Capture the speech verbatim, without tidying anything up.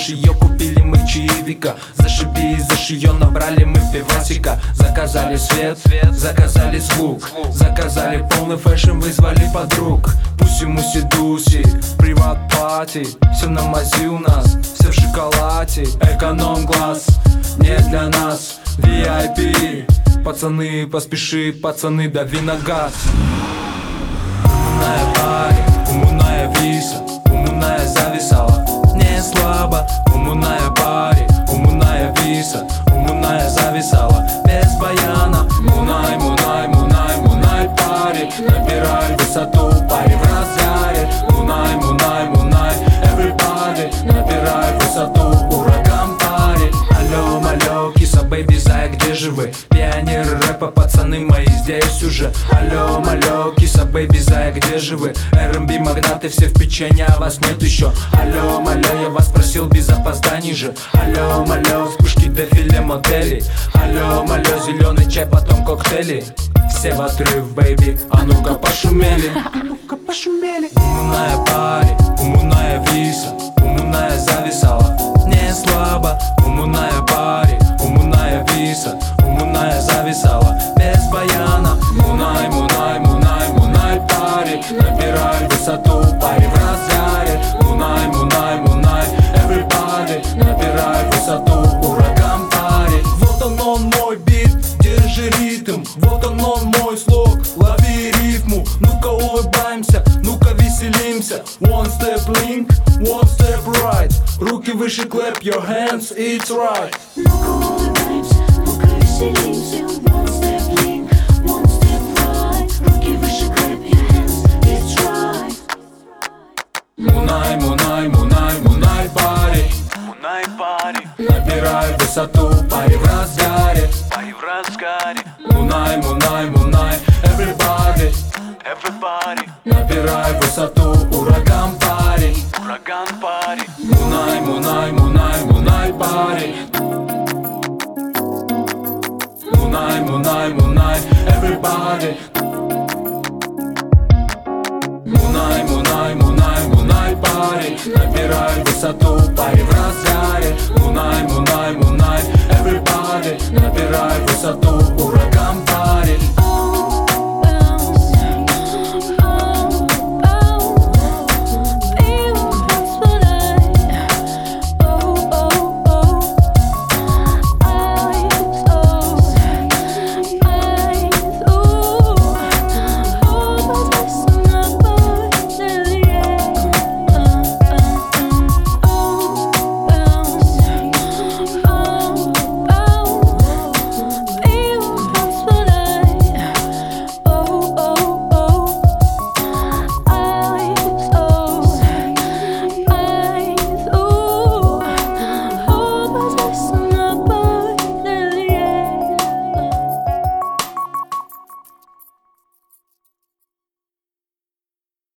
шиё купили мы чаевика. Зашибись, за шиё набрали мы пивасика. Заказали свет, заказали звук, заказали полный фэшн, вызвали подруг. Пуси-муси-дуси, приват-пати, все на мази у нас, все в шоколаде. Эконом-класс, не для нас, ви ай пи. Пацаны, поспеши, пацаны, дави на газ. Умная пари, умная виса, умная зависала. Не слабо, умная пари, умная виса, умная зависала. Без баяна, мунай, мунай, мунай, мунай пари. Набирай высоту, пари в разгаре. Мунай, мунай, мунай, everybody. Набирай высоту, ураган пари. Алло, алло, киса, бэйби, зая, где же вы? Пионер рэпа, пацаны мои здесь уже. Алло, алло, киса, бэйби, зая, где же вы? эр эм би магнаты все в печенье, а вас нет еще. Алло, алло, я вас просил без опозданий же. Алло, алло, вспышки дефиле моделей. Алло, алло, зеленый чай, потом коктейли. Все в отрыв, бэйби, а ну-ка пошумели. А ну-ка пошумели. Умная пари, умная виса, умная зависала. Не слабо, умная пари, умная виса, умная зависала. Без баяна, мунай, мунай, мунай, мунай пари. Набирай высоту, пари в разгаре. Мунай, мунай, мунай, everybody. Набирай высоту, ураган пари. Вот он, он мой бит, держи ритм. Вот он, он мой слог, лови рифму. Ну-ка улыбаемся, ну-ка веселимся. One step link, one step right. Руки выше, clap your hands, it's right. Ну-ка улыбаемся, ну-ка веселимся. One step link, one step right. Руки выше, clap your hands, it's right. Мунай, мунай, мунай, мунай пари. Мунай пари, Набирай высоту, пари в разгаре. пари в разгаре. Мунай, мунай, мунай, everybody. Everybody, Набирай высоту, ураган пари. ураган пари. Мунай, мунай, мунай, мунай пари. Мунай, мунай, мунай, everybody. Мунай, мунай, мунай, мунай пари. Набирай высоту, пари в разгаре. Мунай, мунай, мунай, everybody. Набирай высоту,